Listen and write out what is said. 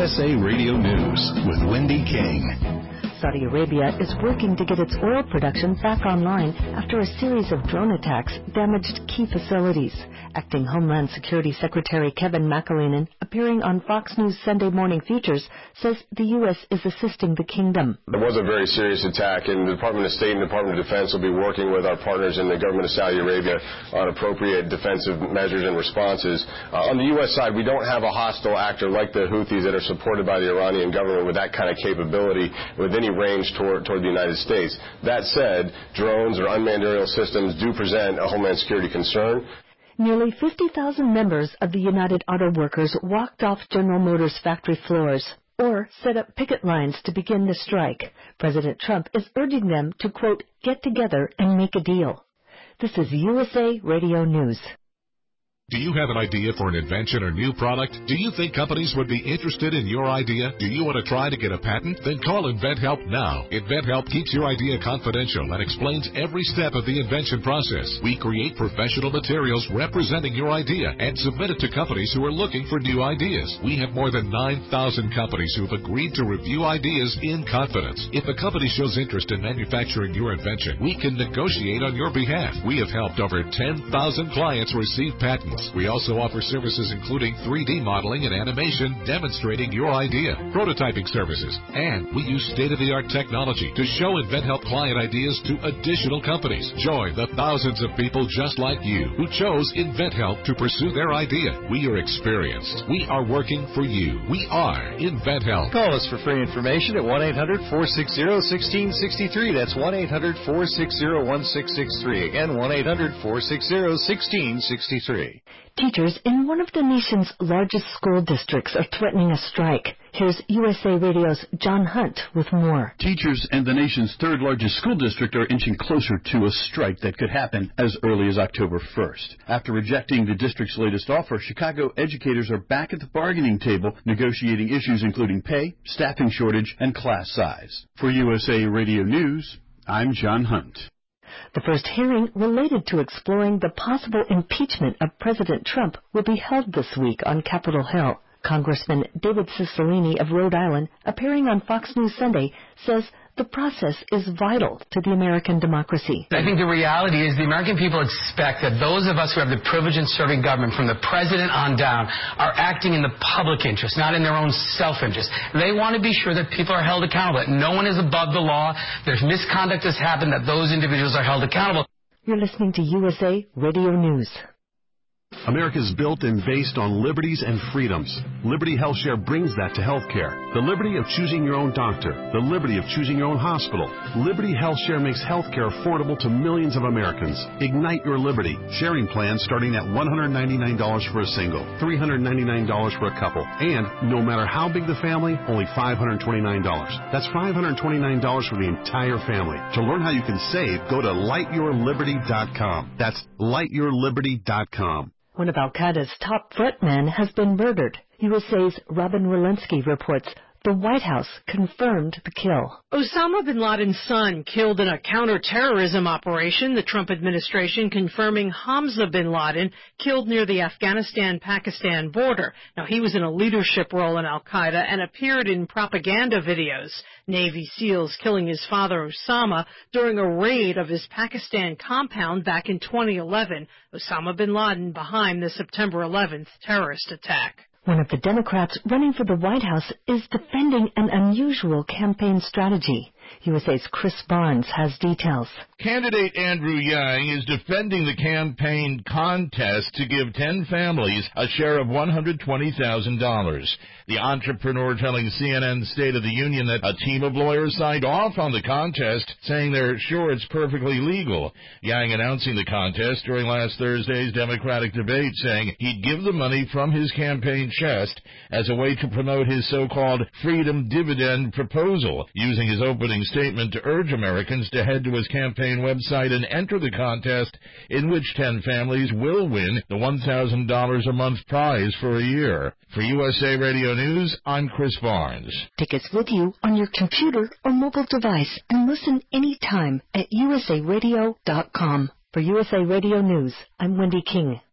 USA Radio News with Wendy King. Saudi Arabia is working to get its oil production back online after a series of drone attacks damaged key facilities. Acting Homeland Security Secretary Kevin McAleenan, appearing on Fox News Sunday Morning Features, says the U.S. is assisting the kingdom. It was a very serious attack, and the Department of State and Department of Defense will be working with our partners in the government of Saudi Arabia on appropriate defensive measures and responses. On the U.S. side, we don't have a hostile actor like the Houthis that are supported by the Iranian government with that kind of capability, with any range toward the United States. That said, drones or unmanned aerial systems do present a Homeland Security concern. Nearly 50,000 members of the United Auto Workers walked off General Motors factory floors or set up picket lines to begin the strike. President Trump is urging them to, quote, get together and make a deal. This is USA Radio News. Do you have an idea for an invention or new product? Do you think companies would be interested in your idea? Do you want to try to get a patent? Then call InventHelp now. InventHelp keeps your idea confidential and explains every step of the invention process. We create professional materials representing your idea and submit it to companies who are looking for new ideas. We have more than 9,000 companies who have agreed to review ideas in confidence. If a company shows interest in manufacturing your invention, we can negotiate on your behalf. We have helped over 10,000 clients receive patents. We also offer services including 3D modeling and animation demonstrating your idea, prototyping services, and we use state-of-the-art technology to show InventHelp client ideas to additional companies. Join the thousands of people just like you who chose InventHelp to pursue their idea. We are experienced. We are working for you. We are InventHelp. Call us for free information at 1-800-460-1663. That's 1-800-460-1663. Again, 1-800-460-1663. Teachers in one of the nation's largest school districts are threatening a strike. Here's USA Radio's John Hunt with more. Teachers in the nation's third largest school district are inching closer to a strike that could happen as early as October 1st. After rejecting the district's latest offer, Chicago educators are back at the bargaining table negotiating issues including pay, staffing shortage, and class size. For USA Radio News, I'm John Hunt. The first hearing related to exploring the possible impeachment of President Trump will be held this week on Capitol Hill. Congressman David Cicilline of Rhode Island, appearing on Fox News Sunday, says the process is vital to the American democracy. I think the reality is the American people expect that those of us who have the privilege in serving government, from the president on down, are acting in the public interest, not in their own self-interest. They want to be sure that people are held accountable, that no one is above the law, there's misconduct has happened, that those individuals are held accountable. You're listening to USA Radio News. America is built and based on liberties and freedoms. Liberty HealthShare brings that to healthcare. The liberty of choosing your own doctor. The liberty of choosing your own hospital. Liberty HealthShare makes healthcare affordable to millions of Americans. Ignite your liberty. Sharing plans starting at $199 for a single, $399 for a couple, and no matter how big the family, only $529. That's $529 for the entire family. To learn how you can save, go to lightyourliberty.com. That's lightyourliberty.com. One of al-Qaeda's top threat men has been murdered. USA's Robin Walensky reports the White House confirmed the kill. Osama bin Laden's son killed in a counterterrorism operation. The Trump administration confirming Hamza bin Laden killed near the Afghanistan-Pakistan border. Now, he was in a leadership role in al-Qaeda and appeared in propaganda videos. Navy SEALs killing his father Osama during a raid of his Pakistan compound back in 2011. Osama bin Laden behind the September 11th terrorist attack. One of the Democrats running for the White House is defending an unusual campaign strategy. USA's Chris Barnes has details. Candidate Andrew Yang is defending the campaign contest to give 10 families a share of $120,000. The entrepreneur telling CNN State of the Union that a team of lawyers signed off on the contest, saying they're sure it's perfectly legal. Yang announcing the contest during last Thursday's Democratic debate, saying he'd give the money from his campaign chest as a way to promote his so-called freedom dividend proposal, using his opening statement to urge Americans to head to his campaign website and enter the contest, in which 10 families will win the $1,000 a month prize for a year. For USA Radio News, I'm Chris Barnes. Tickets with you on your computer or mobile device and listen anytime at usaradio.com. For USA Radio News, I'm Wendy King.